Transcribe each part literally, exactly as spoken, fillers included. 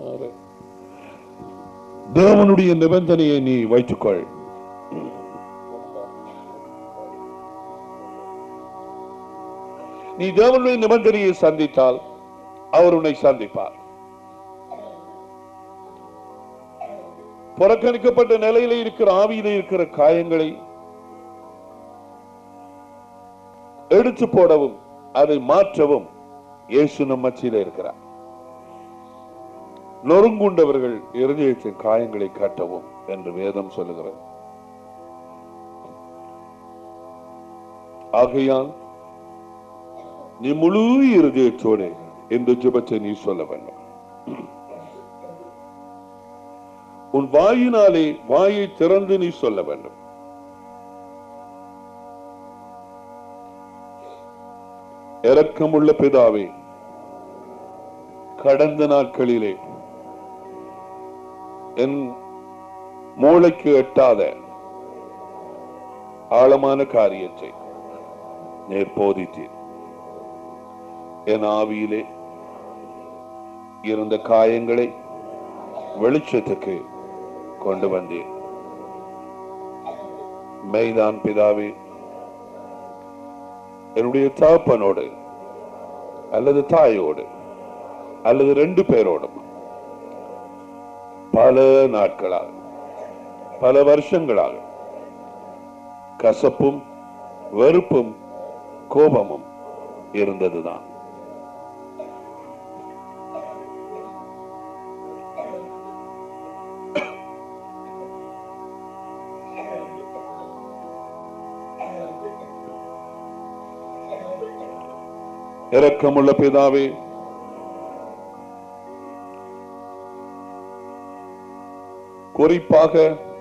தேவனுடைய நிபந்தனையை நீ வைத்துக்கொள். நீ தேவனுடைய நிபந்தனையை சந்தித்தால் அவர் உன்னை சந்திப்பார். புறக்கணிக்கப்பட்ட நிலையில இருக்கிற ஆவியில இருக்கிற காயங்களை எடுத்து போடவும் அதை மாற்றவும் இயேசு நம் மத்தியில இருக்கிறார். நொறுங்குண்டவர்கள் இருதயத்தின் காயங்களை காட்டவும் என்று வேதம் சொல்லுகிறது. ஆகையால் நீ முழு இருதயத்தோடு இந்த ஜெபத்தை நீ சொல்ல வேண்டும். உன் வாயினாலே வாயை திறந்து நீ சொல்ல வேண்டும். இரக்கமுள்ள பிதாவே, கடந்த நாட்களிலே என் மூளைக்கு எட்டாத ஆழமான காரியத்தை நீர் போதித்தீர். என் ஆவியிலே இருந்த காயங்களை வெளிச்சத்துக்கு கொண்டு வந்தேன். மெய்தான் பிதாவே, என்னுடைய தகப்பனோடு அல்லது தாயோடு அல்லது ரெண்டு பேரோடும் பல நாட்களாக பல வருஷங்களாக கசப்பும் வெறுப்பும் கோபமும் இருந்ததுதான். இரக்கமுள்ள பிதாவே, குறிப்பாக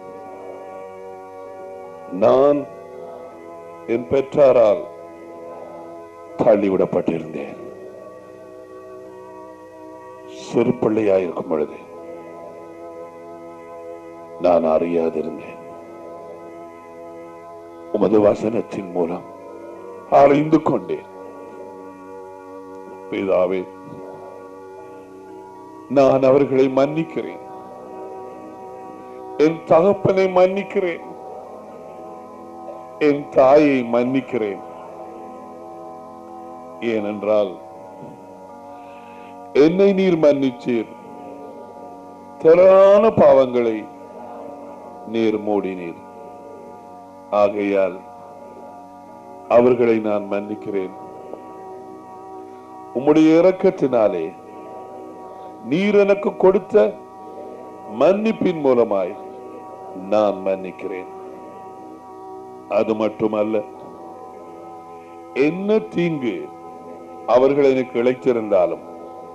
நான் என் பெற்றாரால் தள்ளிவிடப்பட்டிருந்தேன். சிறு பிள்ளையாயிருக்கும் பொழுது நான் அறியாதிருந்தேன். உமது வசனத்தின் மூலம் அறிந்து கொண்டேன். பிதாவே, நான் அவர்களை மன்னிக்கிறேன். என் தகப்பனை மன்னிக்கிறேன். என் தாயை மன்னிக்கிறேன். ஏனென்றால் என்னை நீர் மன்னிச்சீர். திரளான பாவங்களை நீர் மூடினீர். ஆகையால் அவர்களை நான் மன்னிக்கிறேன். உம்முடைய இரக்கத்தினாலே நீர் எனக்கு கொடுத்த மன்னிப்பின் மூலமாய் நான் மன்னிக்கிறேன். அது மட்டுமல்ல, என்ன தீங்கு அவர்கள் எனக்கு இழைத்திருந்தாலும்,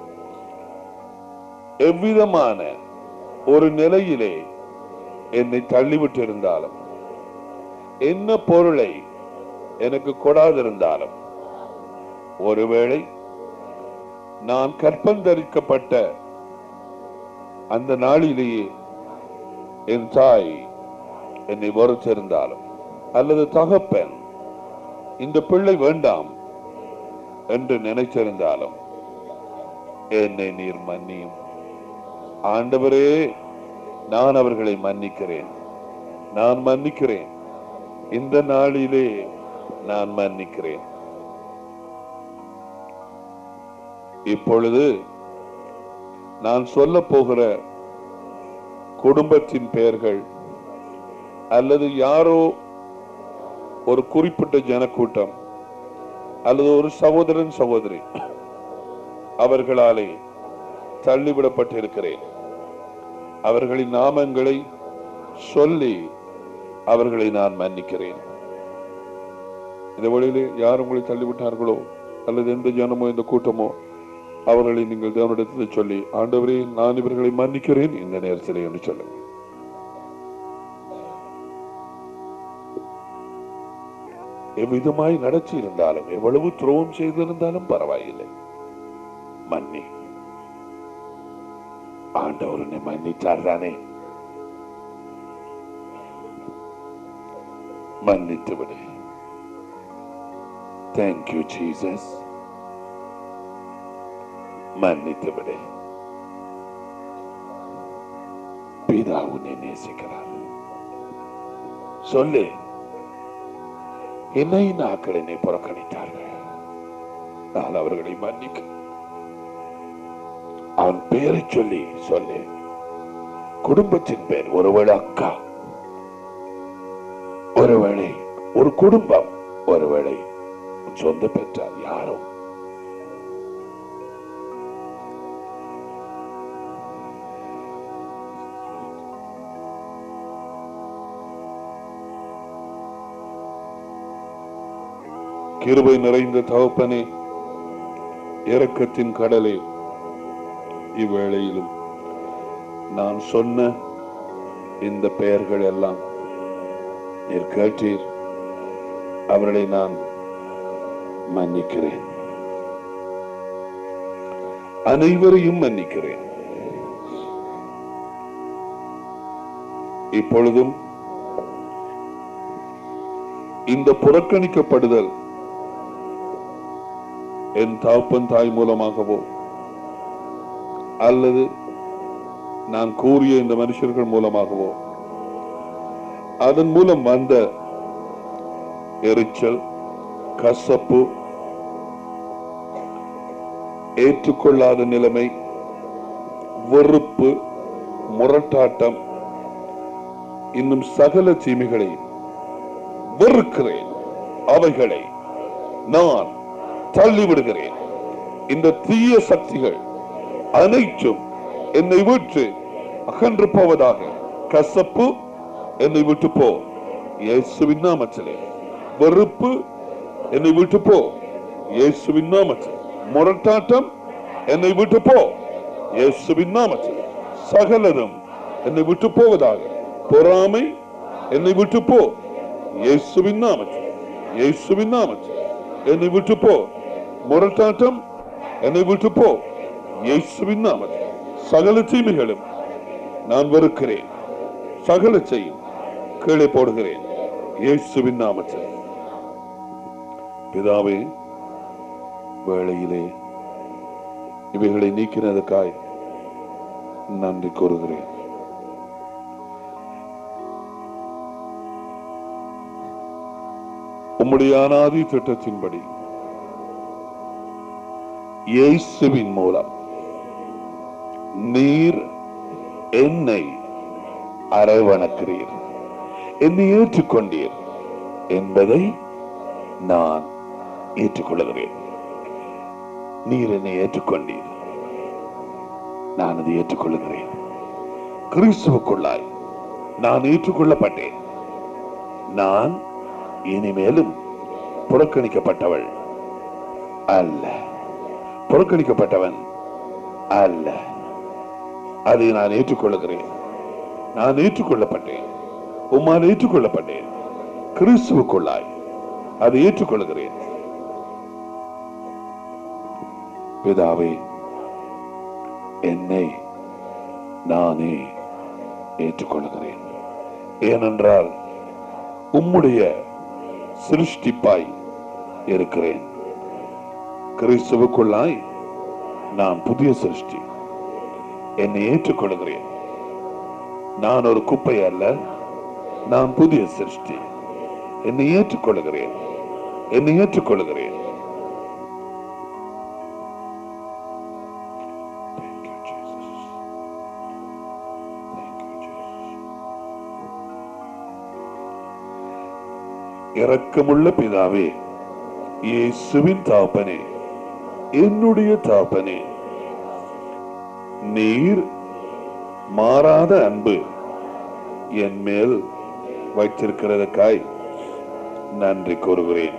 எவ்விதமான ஒரு நிலையிலே என்னை தள்ளிவிட்டிருந்தாலும், என்ன பொருளை எனக்கு கொடாதிருந்தாலும், ஒருவேளை நான் கற்பந்தரிக்கப்பட்ட அந்த நாளிலேயே என் தாய் என்னை வெறுத்திருந்தாலும், அல்லது தகப்பன் இந்த பிள்ளை வேண்டாம் என்று நினைச்சிருந்தாலும், என்னை நீர் மன்னியும். ஆண்டவரே, நான் அவர்களை மன்னிக்கிறேன். நான் மன்னிக்கிறேன். இந்த நாளிலே நான் மன்னிக்கிறேன். இப்பொழுது நான் சொல்ல போகிற குடும்பத்தின் பெயர்கள் அல்லது யாரோ ஒரு குறிப்பிட்ட ஜனக்கூட்டம் அல்லது ஒரு சகோதரன் சகோதரி அவர்களாலே தள்ளிவிடப்பட்டிருக்கிறேன். அவர்களின் நாமங்களை சொல்லி அவர்களை நான் மன்னிக்கிறேன். இந்த வழியிலே யார் உங்களை தள்ளிவிட்டார்களோ அல்லது எந்த ஜனமோ எந்த கூட்டமோ அவர்களை நீங்கள் தேவனிடத்தில் சொல்லி, ஆண்டவரே, நான் இவர்களை மன்னிக்கிறேன் இந்த நேரத்தில் என்று சொல்லுங்க. எவ்விதமாய் நடத்தி இருந்தாலும், எவ்வளவு துரோகம் செய்திருந்தாலும் பரவாயில்லை, மன்னி. ஆண்டவர் உன்னை மன்னித்தார் தானே, மன்னித்து விடு. தேங்க்யூ ஜீசஸ், மன்னித்து விடு. பிதா உன்னை நேசிக்கிறார். சொல்லு, என்னை நாக்கள் என்னை புறக்கணித்தார்கள், நான் அவர்களை மன்னிக்க. அவன் பெயரை சொல்லி சொல்லு. குடும்பத்தின் பேர், ஒருவேளை அக்கா, ஒருவேளை ஒரு குடும்பம், ஒருவேளை சொந்த பெற்றார், யாரோ. கிருபை நிறைந்த தகப்பனே, இரக்கத்தின் கடலே, இவ்வேளையிலும் நான் சொன்ன இந்த பெயர்கள் எல்லாம் நீர் கேட்டீர். அவர்களை நான் மன்னிக்கிறேன், அனைவரையும் மன்னிக்கிறேன். இப்பொழுதும் இந்த புறக்கணிக்கப்படுதல் என் தகப்பன் தாய் மூலமாகவோ அல்லது நான் கூறிய இந்த மனுஷர்கள் மூலமாகவோ அதன் மூலம் வந்த எரிச்சல், கசப்பு, ஏற்றுக்கொள்ளாத நிலைமை, வெறுப்பு, முரட்டாட்டம், இன்னும் சகல தீமைகளை வெறுக்கிறேன். அவைகளை நான் தள்ளிவிடுகிறேன். இந்த தீய சக்திகள் அனைத்தும் என்னை விட்டு அகன்று போவதாக. கசப்பு என்னை விட்டு போ, இயேசுவின் நாமத்திலே. வெறுப்பு என்னை விட்டு போ, இயேசுவின் நாமத்தில். முரட்டாட்டம் என்னை விட்டு போ, இயேசுவின் நாமத்தில். சகலரும் என்னை விட்டு போவதாக. பொறாமை என்னை விட்டு போ, இயேசுவின் நாமத்தில். இயேசுவின் நாமத்தில் என்னை விட்டு போ. முரட்டாட்டம் என்னை விட்டு போ, இயேசுவின் நாமத்தில். சகல தீமைகளும் நான் வெறுக்கிறேன், சகல செய்யும் கீழே போடுகிறேன், இயேசுவின் நாமத்தில். பிதாவே, வேளையிலே இவைகளை நீக்கினதுக்காய் நன்றி கூறுகிறேன். உம்முடைய அநாதி திட்டத்தின்படி இயேசுவின் மூலம் நீர் என்னை அரவணைக்கிறீர், என்னை ஏற்றுக்கொண்டீர் என்பதை நான் ஏற்றுக்கொள்கிறேன். நீர் என்னை ஏற்றுக்கொண்டீர், நான் அதை ஏற்றுக்கொள்கிறேன். கிறிஸ்துவுக்குள்ளாய் நான் ஏற்றுக்கொள்ளப்பட்டேன். நான் இனிமேலும் புறக்கணிக்கப்பட்டவள் அல்ல, புறக்கணிக்கப்பட்டவன் அல்ல. அதை நான் ஏற்றுக்கொள்கிறேன். நான் ஏற்றுக்கொள்ளப்பட்டேன், உம்மால் ஏற்றுக்கொள்ளப்பட்டேன். கிறிஸ்துவுக்குள்ளாய் அதை ஏற்றுக்கொள்கிறேன். பிதாவே, என்னை நானே ஏற்றுக்கொள்கிறேன். ஏனென்றால் உம்முடைய சிருஷ்டிப்பாய் இருக்கிறேன். கிறிஸ்துவுக்குள்ளாய் நான் புதிய சிருஷ்டி. என்னை ஏற்றுக்கொள்கிறேன். நான் ஒரு குப்பை அல்ல, நான் புதிய சிருஷ்டி. என்னை ஏற்றுக்கொள்கிறேன், என்னை ஏற்றுக்கொள்கிறேன். இரக்கமுள்ள பிதாவே, இயேசுவின் தகப்பனே, என்னுடைய தகப்பனே, நீர் மாறாத அன்பு என் மேல் வைத்திருக்கிறதுக்காய் நன்றி கூறுகிறேன்.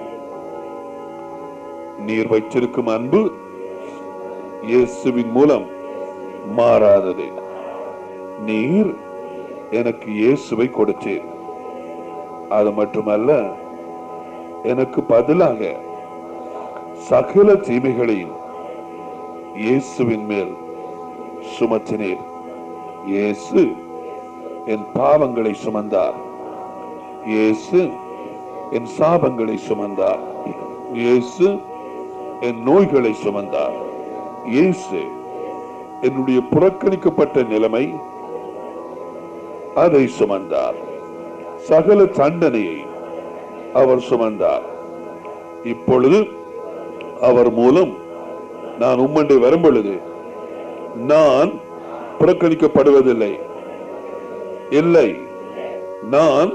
நீர் வைத்திருக்கும் அன்பு இயேசுவின் மூலம் மாறாதது. நீர் எனக்கு இயேசுவை கொடுத்தீர். அது மட்டுமல்ல, எனக்கு பதிலாக சகல தீமைகளையும் இயேசுவின் மேல் சுமத்தினீர். இயேசு என் பாவங்களை சுமந்தார். இயேசு என் சாபங்களை சுமந்தார். இயேசு என் நோய்களை சுமந்தார். இயேசு என்னுடைய புறக்கணிக்கப்பட்ட நிலைமை, அதை சுமந்தார். சகல தண்டனையை அவர் சுமந்தார். இப்பொழுது அவர் மூலம் நான் உம்மண்டை வரும் பொழுது நான் புறக்கணிக்கப்படுவதில்லை. இல்லை, நான்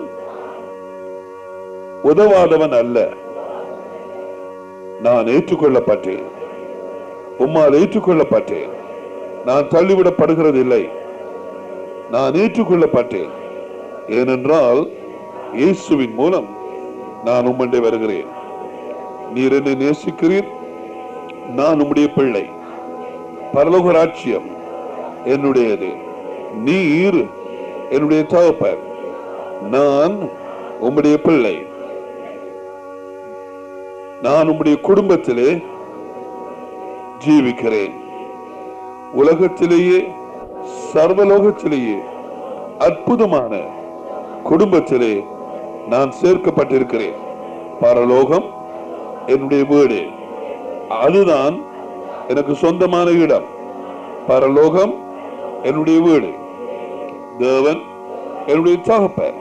உதவாதவன் அல்ல. நான் ஏற்றுக்கொள்ளப்பட்டேன். உம்மால் ஏற்றுக்கொள்ளப்பட்டேன். நான் தள்ளிவிடப்படுகிறது இல்லை. நான் ஏற்றுக்கொள்ளப்பட்டேன். ஏனென்றால் இயேசுவின் மூலம் நான் உம்மண்டை வருகிறேன். நீர் என்னை நேசிக்கிறீர். நான் உம்முடைய பிள்ளை. பரலோக ராஜ்யம் என்னுடையது. நீர் என்னுடைய தகப்பன். நான் உம்முடைய பிள்ளை. நான் உம்முடைய குடும்பத்திலே ஜீவிக்கிறேன். உலகத்திலேயே சர்வலோகத்திலேயே அற்புதமான குடும்பத்திலே நான் சேர்க்கப்பட்டிருக்கிறேன். பரலோகம் என்னுடைய வீடு. அதுதான் எனக்கு சொந்தமான இடம். பரலோகம் என்னுடைய வீடு. தேவன் என்னுடைய தகப்பன்.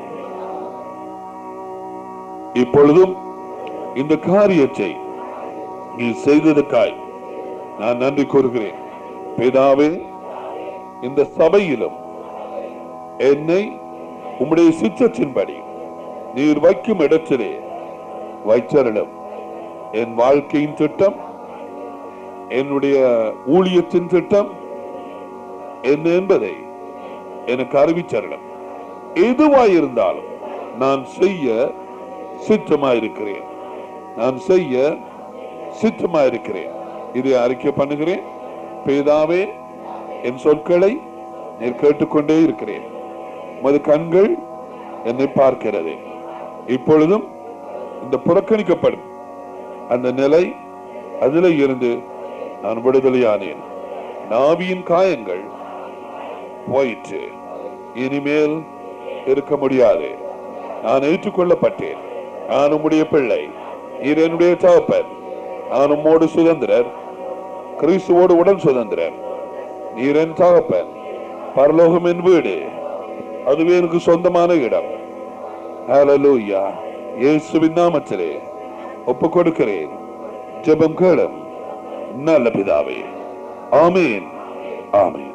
இப்பொழுதும் இந்த காரியத்தை நீ செய்ததற்காய் நான் நன்றி கூறுகிறேன். பிதாவே, இந்த சபையிலும் என்னை உம்முடைய சித்தத்தின்படி நீர் வைக்கும் இடத்திலே வைத்தருளும். என் வாழ்க்கையின் திட்டம், என்னுடைய ஊழியத்தின் திட்டம் என்ன என்பதை எனக்கு அறிவித்தருளும். எதுவாயிருந்தாலும் நான் செய்ய சித்தமாயிருக்கிறேன். நான் செய்ய சித்தமாயிருக்கிறேன். இதை அறிக்கை பண்ணுகிறேன். பிதாவே, என் சொற்களை நீர் கேட்டுக்கொண்டே இருக்கிறேன். உமது கண்கள் என்னை பார்க்கிறது. இப்பொழுதும் இந்த புறக்கணிக்கப்படும் அந்த நிலை, அதில் இருந்து நான் விடுதலையானேன். நாவியின் காயங்கள் போயிற்று. இனிமேல் இருக்க முடியாது. நான் ஏற்றுக்கொள்ளப்பட்டேன். நான் உம்முடைய பிள்ளை. நீர் என்னுடைய தகப்பன். நான் உம்மோடு சுதந்திரர். கிறிஸ்துவோடு உடன் சுதந்திரர். நீர் என் தகப்பன். பரலோகம் என் வீடு. அதுவே எனக்கு சொந்தமான இடம். ஹல்லேலூயா. இயேசுவின் நாமத்திலே ஒப்புக் கொடுக்கிறேன். ஜெபம் கேளும் நல்ல பிதாவே. ஆமென். ஆமென்.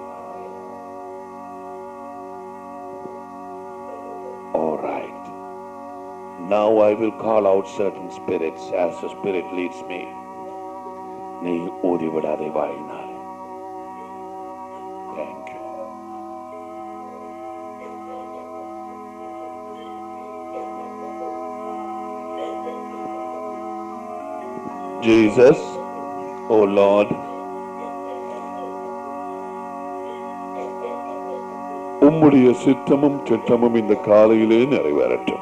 All right. Now I will call out certain spirits as the Spirit leads me. நீ ஊதிவிடாதே வாயினால். Thank you. Jesus, oh Lord, உம்முடைய சித்தமும் திட்டமும் இந்த காலையிலே நிறைவேறட்டும்.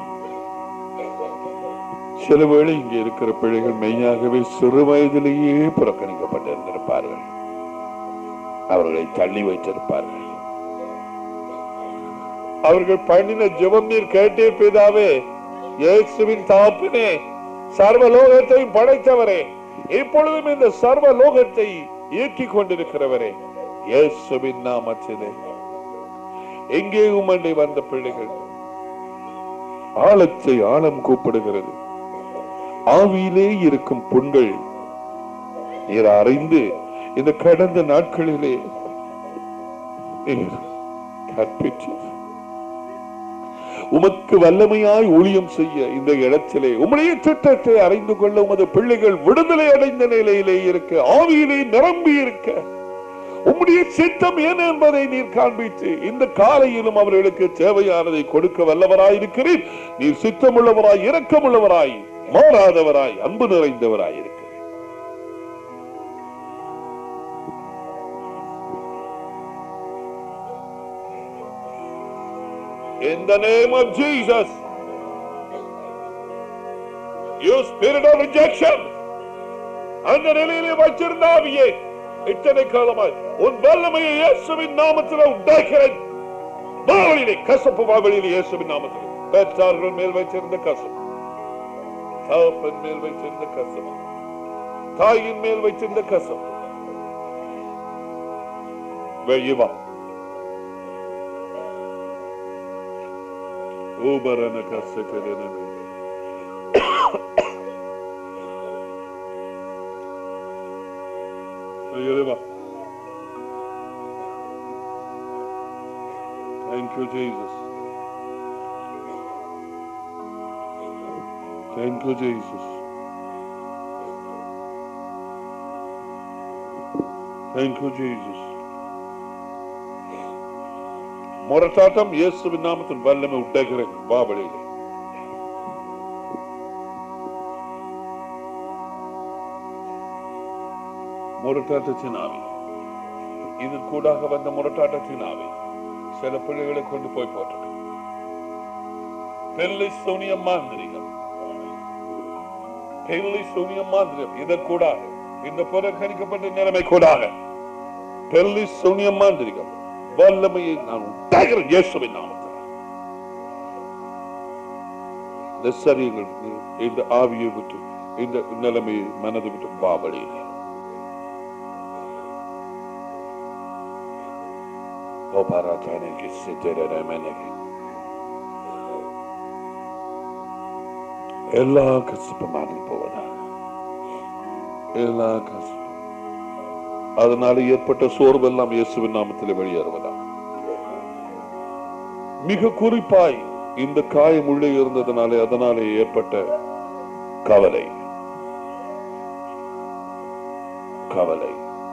சில வேளை இங்கே இருக்கிற பிள்ளைகள் மெய்யாகவே சிறு வயதிலேயே புறக்கணிக்கப்பட்டிருந்திருப்பார்கள். அவர்களை தள்ளி வைத்திருப்பார்கள். அவர்கள் பண்ணின ஜெபம் நீர் கேட்டே பிதாவே. இயேசுவின் தகப்பனே, சர்வலோகத்தை படைத்தவரே, இப்பொழுதும் இந்த சர்வலோகத்தை இயக்கிக் கொண்டிருக்கிறவரே, இயேசுவின் நாமத்திலே எங்கே உமண்டை வந்த பிள்ளைகள் ஆழத்தை ஆழம் கூப்பிடுகிறது. ஆவியிலே இருக்கும் புண்கள் நீர் அறிந்து இந்த கடந்த நாட்களிலே கற்பித்து உமக்கு வல்லமையாய் ஊழியம் செய்ய இந்த இடத்திலே உம்முடைய திட்டத்தை அறிந்து கொள்ள உமது பிள்ளைகள் விடுதலை அடைந்த நிலையிலே இருக்க, ஆவியிலே நிரம்பி இருக்க, உம்முடைய சித்தம் என்ன என்பதை நீர் காண்பித்து இந்த காலையிலும் அவர்களுக்கு தேவையானதை கொடுக்க வல்லவராயிருக்கிறீர். நீர் சித்தமுள்ளவராய், இரக்கமுள்ளவராய், மாறாதவராய், அன்பு நிறைந்தவராய் இருக்கிறீர். In the name of Jesus, you spirit of rejection, அந்த நிலையிலே வைத்திருந்த ஆவியே, இத்தனை காலமாய் உன் வல்லமையை இயேசுவின் நாமத்தில் உண்டாக்கிறேன். பாவலிலே கசப்பு, பாவலிலே இயேசுவின் நாமத்தில் பெற்றார்கள் மேல் வைத்திருந்த கசப்பு, தகப்பன் மேல் வைத்திருந்த கசப்பு, தாயின் மேல் வைத்திருந்த கசப்பு வெளியே வா. ஓபரன கசகதனமே. ஐயோ, thank you Jesus. Thank you Jesus. Thank you Jesus. மொரட்டாட்டம் இயேசுவின் நாமத்தில் வல்லமை உண்டாகிறேன் பாபலிலே. மொரட்டாட்டத்தின் ஆவி, இது கூடாக வந்த மொரட்டாட்டத்தின் ஆவி சில பிள்ளைகளை கொண்டு போய் போட்டது. பெல்லை சோனிய மாந்திரிகம், பெல்லை சோனிய மாந்திரிகம், இதற்கூடாக இந்த புறக்கணிக்கப்பட்ட நிலைமை கூடாக பெல்லை சோனிய மாந்திரிகம் வல்லமையை நான் உண்டாகிறேன் இயேசுவின் நாமத்தில். இந்த சரீரங்கள் இந்த ஆவியை விட்டு இந்த நிலைமையை மனதை விட்டு பாவலிலே எல்லா கசப்பும் மாறி போவதாக, எல்லா கசப்பும் அதனால ஏற்பட்ட சோர்வெல்லாம் இயேசுவின் நாமத்தில் வெளியேறுவதாக. மிக குறிப்பாய் இந்த காயம் உள்ளே இருந்ததனாலே அதனாலே ஏற்பட்ட கவலை கவலை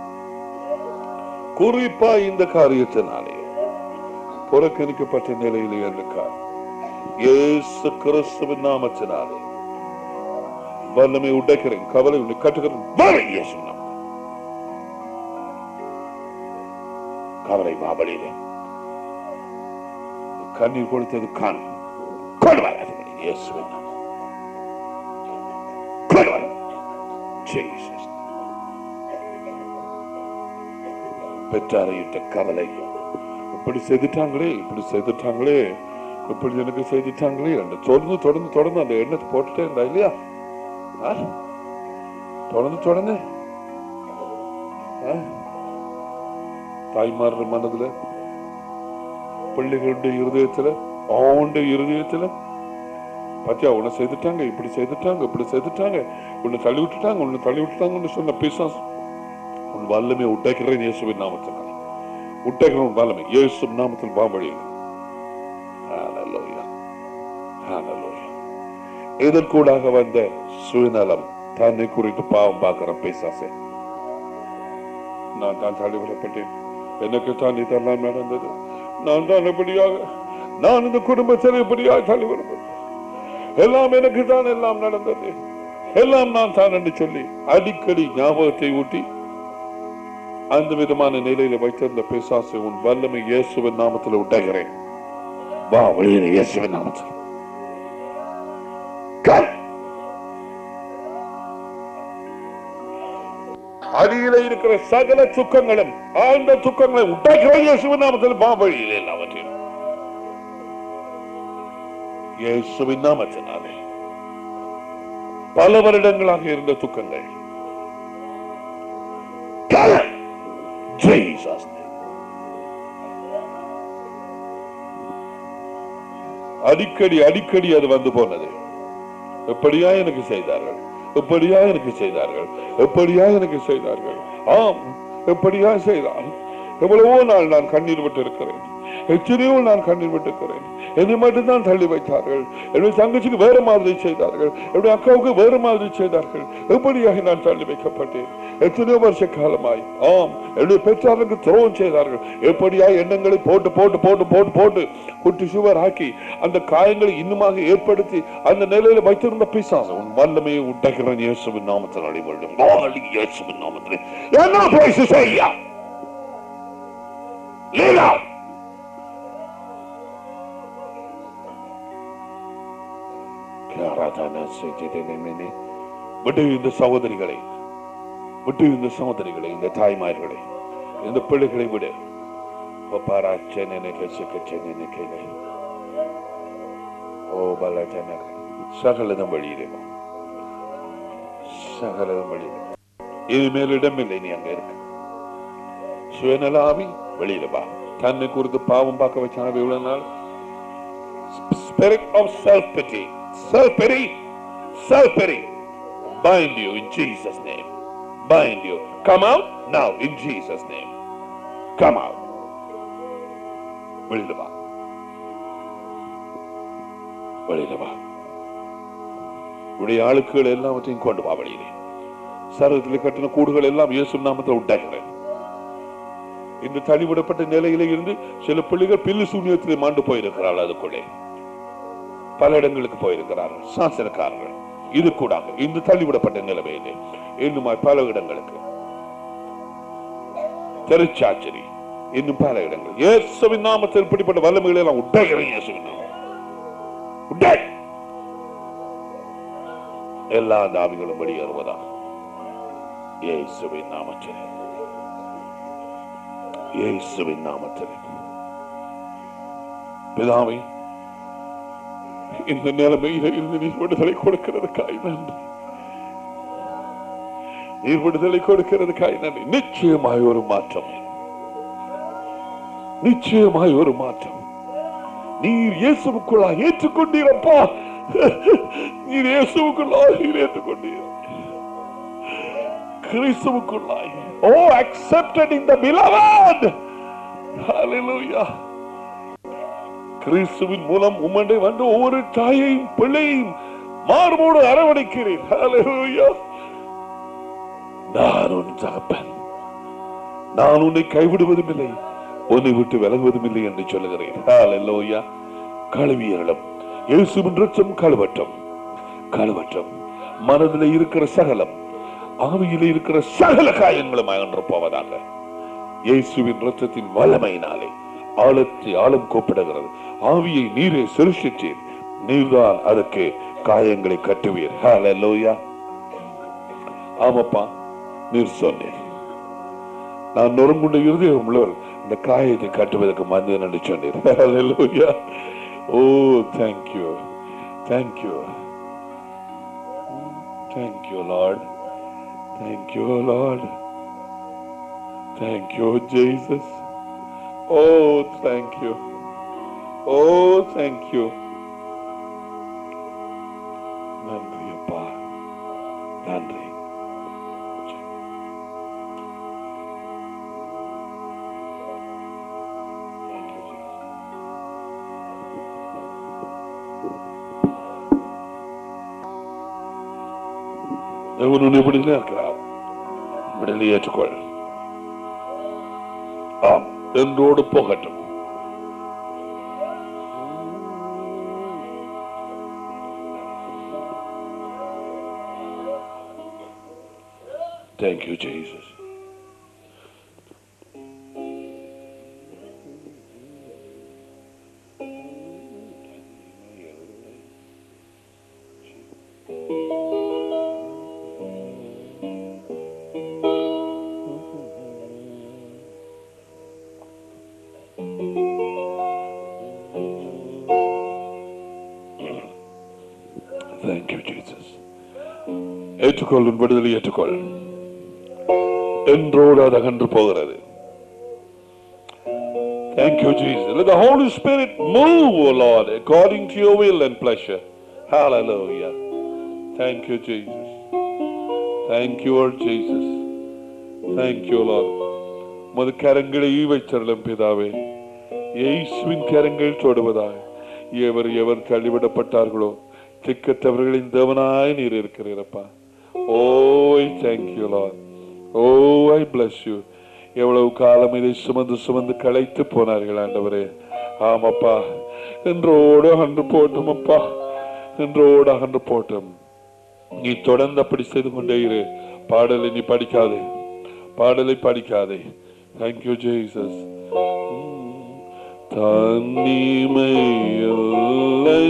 குறிப்பாய் இந்த காரியத்தினாலே புறக்கணிக்கப்பட்ட நிலையிலே இருக்கார். இயேசு கிறிஸ்துவின் நாமத்தினாலே வல்லமை உடைக்கிறேன், கவலை உன்னை கட்டுகிறேன் இயேசு நாமத்தில். கவலை மாபலிலே கண்ணீர் கொடுத்தது காண கொண்டு வராது இயேசுவின் நாமத்தில். கொண்டு வர ஜீசஸ். பெற்றாரையிட்ட கவலை, இப்படி செய்துட்டாங்களே இப்படி செய்துட்டாங்களே இப்படி எனக்கு செய்துட்டாங்களே என்று தொடர்ந்து தொடர்ந்து தொடர்ந்து அந்த எண்ணத்தை போட்டுட்டே இருந்தா இல்லையா? தொடர்ந்து தொடர்ந்து தாய்மார் மனதுல, பிள்ளைகளுடைய இருதயத்துல, அவனுடைய இருதயத்துல பாத்தியா உன்னை செய்துட்டாங்க, இப்படி செய்துட்டாங்க, இப்படி செய்துட்டாங்க, உன்னை தள்ளி விட்டுட்டாங்க, உன்னை தள்ளி விட்டுட்டாங்கன்னு சொன்ன பிசாசு உன் வல்லமை உண்டாக்கிறேன் இயேசுவின் நாமத்தினால். உண்டாக்கிறேன் உன் வல்லமை இயேசுவின் நாமத்தில் பாம்படியில். இதற்கூடாக வந்த சுயநலம், தன்னை குறித்து பாவம் பார்க்கிற பிசாசே, நான் தான் தள்ளிவிடப்பட்டேன், எனக்கு தான் இதெல்லாம் நடந்தது, நான் தான் எப்படியாக, நான் இந்த குடும்பத்தில் எப்படியாக தள்ளிவிடப்பட்டேன், எல்லாம் எனக்கு தான் எல்லாம் நடந்தது, எல்லாம் நான் தான் என்று சொல்லி அடிக்கடி ஞாபகத்தை ஊட்டி அந்த விதமான நிலையில வைத்திருந்த பிசாசை உன் வல்லமை இயேசுவின் நாமத்தில் உண்டாகிறேன். வா வெளியில இயேசுவின் நாமத்தில். அடியில இருக்கிற சகல துக்கங்களும் ஆழ்ந்த துக்கங்களை உண்டாகிறேன் இயேசுவின் நாமத்தில். வா வெளியில எல்லாவற்றையும் இயேசுவின் நாமத்தினாலே பல வருடங்களாக இருந்த துக்கங்கள் அடிக்கடி அடிக்கடி அது வந்து போனது. எப்படியா எனக்கு செய்தார்கள், எப்படியா எனக்கு செய்தார்கள், எப்படியா எனக்கு செய்தார்கள், ஆம் எப்படியா செய்தால். எவ்வளவோ நாள் நான் கண்ணீர் விட்டு இருக்கிறேன், எத்தனையோ நான் கண்ணீர் விட்டு இருக்கிறேன். என்னை மட்டும்தான் தள்ளி வைத்தார்கள், என்னுடைய தங்கச்சிக்கு வேற மாதிரி செய்தார்கள், என்னுடைய அக்காவுக்கு வேற மாதிரி செய்தார்கள், எப்படியாக நான் தள்ளி வைக்கப்பட்டேன் எத்தனையோ வருஷ காலமாய். ஆம் என்னுடைய பெற்றாருக்கு துரோகம் செய்தார்கள், எப்படியா எண்ணங்களை போட்டு போட்டு போட்டு போட்டு போட்டு குட்டி சுவர் ஆக்கி அந்த காயங்களை இன்னுமாக ஏற்படுத்தி அந்த நிலையில வைத்திருந்த பிசாசு உன் வல்லமையை உண்டாக்கிறேன் இயேசுவின் நாமத்தில். அடிபடும் இயேசுவின் நாமத்தில் என்ன பேச செய்யா லீலா விட்டு இந்த சகோதரிகளை, விட்டு இந்த சகோதரிகளை, இந்த தாய்மார்களை, இந்த பிள்ளைகளை விடு. சகலதம் வழியிடுமா, சகலதம் வழியிடும். இனிமேல் இடமில்லை நீ அங்க இருக்க. சுயநலாமி வெளியிடவா. தன்னை குறித்து பாவம் பார்க்க வச்சாங்க இவ்வளவு நாள். Spirit of self-pity, self-pity, self-pity, bind you in Jesus' name. Bind you. Come out now in Jesus' name. Come out. வெளியில வா, வெளியில வா. உடைய ஆளுக்குகள் எல்லாவற்றையும் கொண்டு வா வெளியிலே. சரீரத்தில் கட்டின கூடுகள் எல்லாம் இயேசு நாமத்தில் உண்டாகிறேன். இந்த தள்ளிவிடப்பட்ட நிலையில இருந்து சில பிள்ளைகள் பில்லு சூன்யத்திலே மாண்டு போயிருக்கிறார்கள். அதுக்குள்ளே பல இடங்களுக்கு போயிருக்கிறார்கள். சாசனக்காரர்கள் இது கூட இந்த தள்ளிவிடப்பட்ட நிலைமையிலே இன்னும் பல இடங்களுக்கு திருச்சாச்சரி இன்னும் பல இடங்கள் இயேசுவின் நாமத்தில் இப்படிப்பட்ட வல்லமைகளை எல்லாம் உண்டாகிறேன். இயேசுவின் நாமம் உண்டாய் எல்லா ஆவிகளும் வெளியேறுவதா இயேசுவின் நாமத்தில், இயேசுவின் நாமத்தில். பிதாவே, இந்த நிலைமையில இருந்து நீர் விடுதலை கொடுக்கிறதுக்காய் நன்றி. நீர் விடுதலை கொடுக்கிறதுக்காய் நன்றி. நிச்சயமாய் ஒரு மாற்றம், நிச்சயமாய் ஒரு மாற்றம். நீர் இயேசுவுக்குள்ளாய் ஏற்றுக்கொண்டீரப்பா. நீர் இயேசுவுக்குள்ளாய் நீர் ஏற்றுக்கொண்டீர். கிறிஸ்துவுக்குள்ளாய். Oh, accepted in the beloved. Hallelujah. கிறிஸ்துவின் மூலம் உம்முடைய வந்து ஒவ்வொரு தாயையும் பிள்ளையும் மார்போடு அரவணைக்கிறேன். Hallelujah. நான் உன் தகப்பன், நான் உன்னை கைவிடுவதும் இல்லை, உன்னை விட்டு விலகுவதும் இல்லை என்று சொல்லுகிறேன். Hallelujah. கழுவியர்களும் இயேசுவின் இரத்தம் கழுவட்டும், கழுவட்டும். மனதில் இருக்கிற சகலம், ஆவியில் இருக்கிற சகல காயங்களும் அகன்று போவதாக இயேசுவின் இரத்தத்தின் வல்லமையினாலே ஆழத்தை ஆழம் கூப்பிடுகிறது. ஆவியை நீரே சிருஷ்டித்தீர், நீர்தான் அதற்கு காயங்களை கட்டுவீர். ஹல்லேலூயா. ஆமாப்பா, நீர் சொன்னீர், நான் நொறுங்குண்ட இருதயம் உள்ளவர் இந்த காயத்தை கட்டுவதற்கு மனிதன் என்று சொன்னீர். ஹல்லேலூயா. ஓ, thank you, thank you, thank you Lord, thank you Lord, thank you Jesus. Oh, thank you, oh, thank you. நன்றி அப்பா, நன்றி. உன்னை விடுதலை இருக்கிறார், விடுதலை ஏற்றுக்கொள். ஆம், என்றோடு போகட்டும். Thank you, Jesus. Thank you, Jesus. ஏற்றுக்கொள், உன் விடுதலை ஏற்றுக்கொள். என்றோடு அது அகன்று போகிறது. Thank you, Jesus. Let the Holy Spirit move, O Lord, according to your will and pleasure. Hallelujah. Thank you, Jesus. Thank you, Lord Jesus. Thank you, Lord. மது கரங்களை வைத்தருளும் பிதாவே, இயேசுவின் கரங்கள் தொடுவதாய் எவர் எவர் தள்ளிவிடப்பட்டார்களோ திக்கற்றவர்களின் தேவனாய் நீர் இருக்கிறீரப்பா. Oh, thank you, Lord. Oh, I bless you. எவ்வளவு காலம் இதை சுமந்து சுமந்து களைத்து போனார்கள் ஆண்டவரே. ஆமாப்பா, என்றோடு அகன்று போட்டும் அப்பா, என்றோடு அகன்று போட்டும். நீ தொடர்ந்து அப்படி செய்து கொண்டே இரு. பாடலை நீ படிக்காதே, பாடலை படிக்காதே. Thank you, Jesus. தன்னிமையில்லை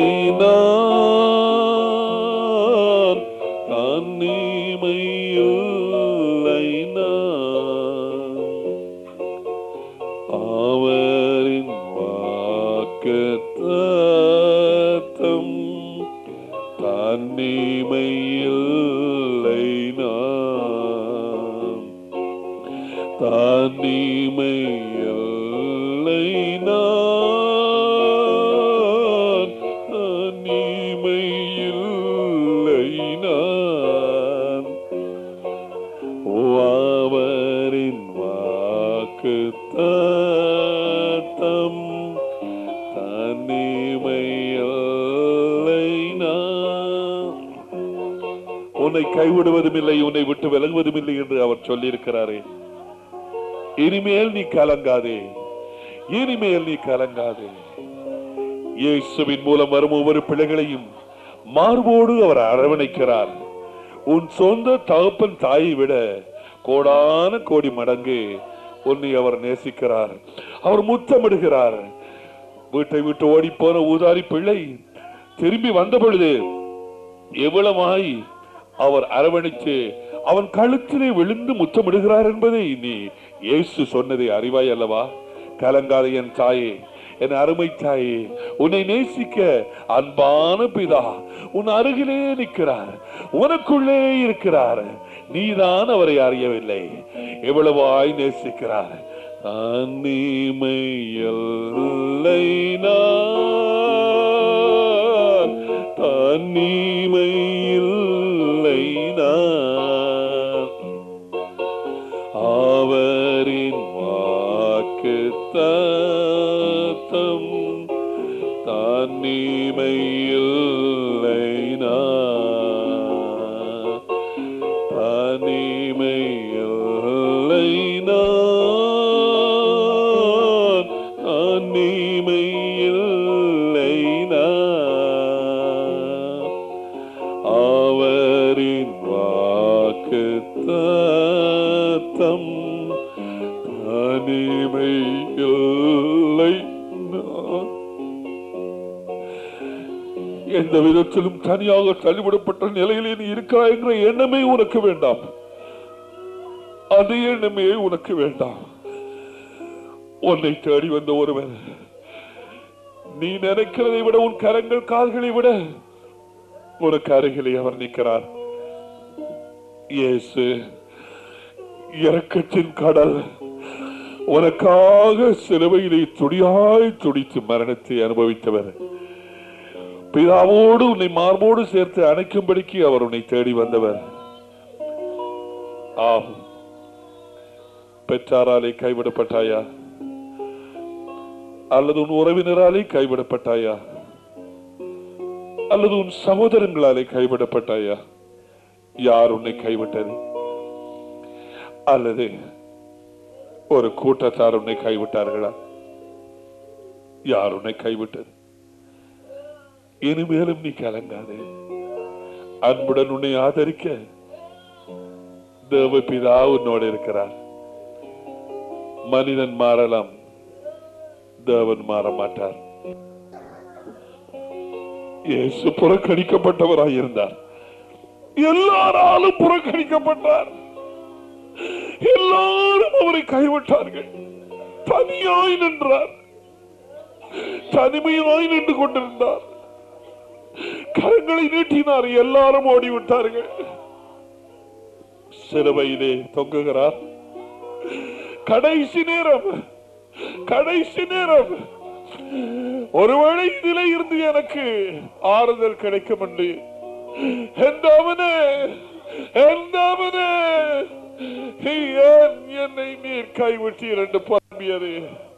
நான், தன்னிமையில்லை நான், அவரின் வாக்குத்தத்தம் தன்னிமையில்லை நான், தன்னிமையில்லை நான், உன்னை கைவிடுவதும் இல்லை, உன்னை விட்டு விலகுவதும் இல்லை என்று அவர் சொல்லியிருக்கிறாரே. இனிமேல் நீ கலங்காதே, இனிமேல் நீ கலங்காதே. இயேசுவின் மூலம் வரும் ஒவ்வொரு பிள்ளைகளையும் மார்போடு அவர் அரவணைக்கிறார். உன் சொந்த தகப்பன் தாயை விட கோடான கோடி மடங்கு உன்னை அவர் நேசிக்கிறார். அவர் முத்தமிடுகிறார். வீட்டை விட்டு ஓடி போன ஊதாரி பிள்ளை திரும்பி வந்த பொழுது எவ்வளவாய் அவர் அரவணைத்து அவன் கழுத்திலே விழுந்து முத்தமிடுகிறார் என்பதை நீ இயேசு சொன்னதை அறிவாய் அல்லவா? கலங்காத என் தாயே, என் அருமை தாயே, உன்னை நேசிக்க அன்பான பிதா உன் அருகிலே நிற்கிறார், உனக்குள்ளே இருக்கிறார். நீதான் அவரை அறியவில்லை. எவ்வளவாய் நேசிக்கிறார். தன்னிமையில்லை நான், தன்னிமையில்லை நான், அவரின் வாக்கு தத்தம் தன்னிமையில்லை நான், தன்னிமையில்லை நான், தன்னிமையில்லை நான், அவரின் வாக்கு தத்தம் தனிமையில்லை நான். எந்த விதத்திலும் தனியாக தள்ளிவிடப்பட்ட நிலையிலே நீ இருக்கிறாய் என்ற எண்ணமே உனக்கு வேண்டாம். அதே எண்ணமே உனக்கு வேண்டாம். உன்னை தேடி வந்த ஒருவர், நீ நினைக்கிறதை விட, உன் கரங்கள் கால்களை விட உனக்கு அருகிலே அவர் நிற்கிறார். இயேசு இரக்கத்தின் கடல், உனக்காக சிலுவையிலே துடியாய் துடித்து மரணத்தை அனுபவித்தவர். பிதாவோடு உன்னை மார்போடு சேர்த்து அணைக்கும்படிக்கு அவர் உன்னை தேடி வந்தவர். ஆம், பெற்றாராலே கைவிடப்பட்டாயா? அல்லது உன் உறவினராலே கைவிடப்பட்டாயா? அல்லது உன் சகோதரங்களாலே கைவிடப்பட்டாயா? யார் உன்னை கைவிட்டது? அல்லது ஒரு கூட்டத்தார் உன்னை கைவிட்டார்களா? யார் உன்னை கைவிட்டது? இனிமேலும் நீ கலங்காதே. அன்புடன் உன்னை ஆதரிக்க தேவ பிதா உன்னோடு இருக்கிறார். மனிதன் மாறலாம், தேவன் மாற மாட்டார். இயேசு புறக்கணிக்கப்பட்டவராய் இருந்தார். எல்லாராலும் புறக்கணிக்கப்பட்டார். எல்லாரும் அவரை கைவிட்டார்கள். தனியாய் நின்றார். தனிமையாய் நின்று கொண்டிருந்தார். கரங்களை நீட்டினார். எல்லாரும் ஓடிவிட்டார்கள். சிலுவையிலே தொங்குகிறார். கடைசி நேரம், கடைசி நேரம், ஒருவேளை இதிலே இருந்து எனக்கு ஆறுதல் கிடைக்கும் என்று என்னை நீர் கைவிட்டீர் என்று புலம்பியது.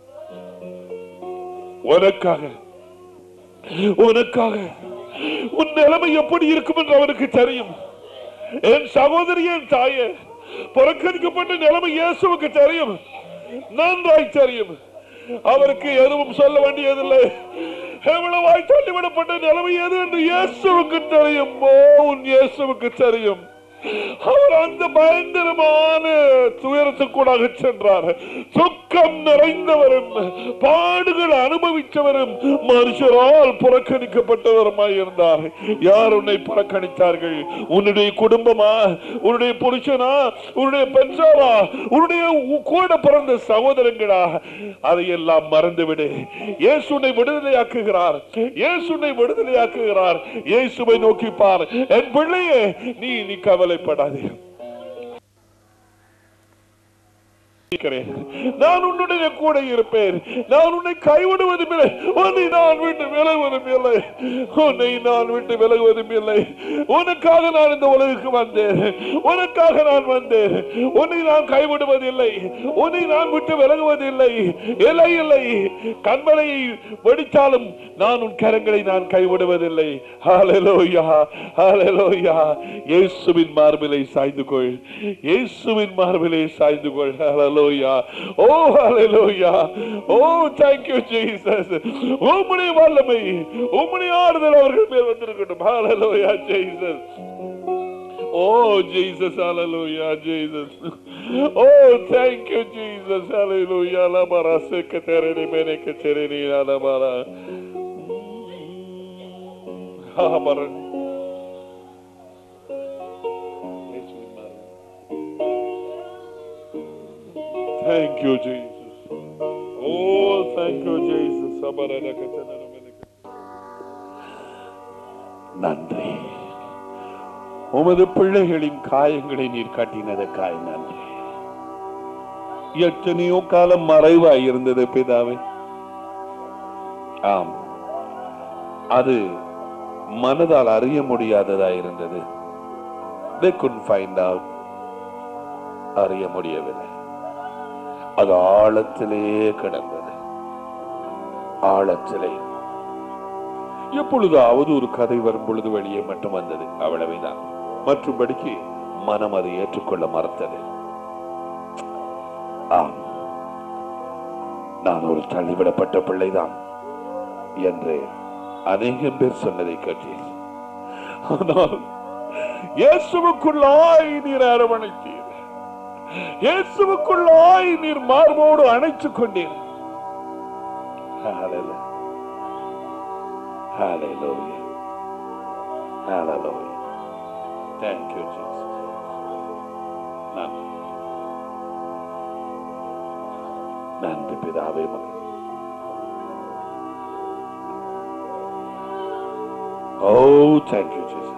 உனக்காக, உனக்காக உன் நிலைமை எப்படி இருக்கும் என்று அவருக்கு தெரியும். என் சகோதரி, என் தாயே, புறக்கணிக்கப்பட்ட நிலைமை இயேசுவுக்கு தெரியும், நன்றாய் தெரியும். அவருக்கு எதுவும் சொல்ல வேண்டியதில்லை. எவ்வளவாய் தள்ளிவிடப்பட்ட நிலைமை எது என்று இயேசுவுக்கு தெரியும். ஓ, உன் இயேசுவுக்கு தெரியும். அவர் அந்த பயங்கரமான துயரத்துக்கூடாக சென்றார். துக்கம் நிறைந்தவரும் பாடுகள் அனுபவித்தவரும் மனுஷரால் புறக்கணிக்கப்பட்டவருமாய் இருந்தார். யார் உன்னை புறக்கணித்தார்கள்? உன்னுடைய குடும்பமா? உன்னுடைய புருஷனா? உன்னுடைய பெற்றோரா? உன்னுடைய கூட பிறந்த சகோதரங்களா? அதையெல்லாம் மறந்துவிடு. இயேசு உன்னை விடுதலையாக்குகிறார். இயேசு உன்னை விடுதலையாக்குகிறார். இயேசுவை நோக்கி பார். என் பிள்ளையே, நீ நீ கவலைப்படாதே. நான் உன்னுடைய கூட இருப்பேன். நான் உன்னை கைவிடுவதும் இல்லை, உன்னை நான் விட்டு விலகுவதும் இல்லை. உன்னை நான் விட்டு விலகுவதும் இல்லை. உனக்காக நான் இந்த உலகுக்கு வந்தேன். உனக்காக நான் வந்தேன். உன்னை நான் கைவிடுவதில்லை. உன்னை நான் விட்டு விலகுவதில்லை. இல்லை இல்லை, கண்மலையை வெடித்தாலும் நான் உன் கரங்களை நான் கைவிடுவதில்லை. ஹல்லேலூயா, ஹல்லேலூயா. இயேசுவின் மார்பிலை சாய்ந்து கொள். இயேசுவின் மார்பிலை சாய்ந்து கொள். Hallelujah. Oh, hallelujah. Oh, thank you, Jesus. உம்முடைய வல்லமை, உம்முடைய ஆறுதல் அவர்கள் மேல் வந்திருக்கட்டும். Hallelujah, Jesus. Oh, Jesus. Hallelujah, Jesus. Oh, thank you, Jesus. Hallelujah. La barase ketereni bene ketereni la bara. Ha bara. Thank you, Jesus. Oh, thank you, Jesus. நன்றி. உமது பிள்ளைகளின் காயங்களை நீர் கட்டினதற்காய் நன்றி. எத்தனையோ காலம் மறைவாய் இருந்தது பிதாவே. ஆம், அது மனதால் அறிய முடியாததா இருந்தது. They couldn't find out. அறிய முடியவில்லை. அது ஆழத்திலே கிடந்தது. ஆழத்திலே எப்பொழுதாவது ஒரு கதை வரும் பொழுது வெளியே மட்டும் வந்தது, அவ்வளவுதான். மற்றபடிக்கு மனம் அதை ஏற்றுக்கொள்ள மறுத்தது. ஆம், நான் ஒரு தள்ளிவிடப்பட்ட பிள்ளைதான் என்று அநேகம் பேர் சொன்னதை கேட்டேன். ஆனால் இயேசுவுக்குள்ளாய் நீர் அரவணைத்தீர். இயேசுவுக்குள்ளாய் நீர் மார்போடு அணைத்துக் கொண்டீர். Hallelujah. Hallelujah. Hallelujah. Thank you, Jesus. நன்றி. நன்றி பிதாவே. Oh, thank you, Jesus.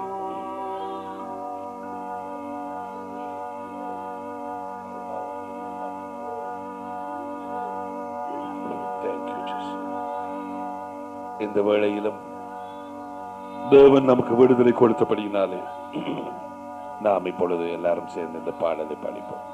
இந்த வேளையிலும் தேவன் நமக்கு விடுதலை கொடுத்தபடியினாலே நாம் இப்பொழுது எல்லாரும் சேர்ந்து இந்த பாடலை படிப்போம்.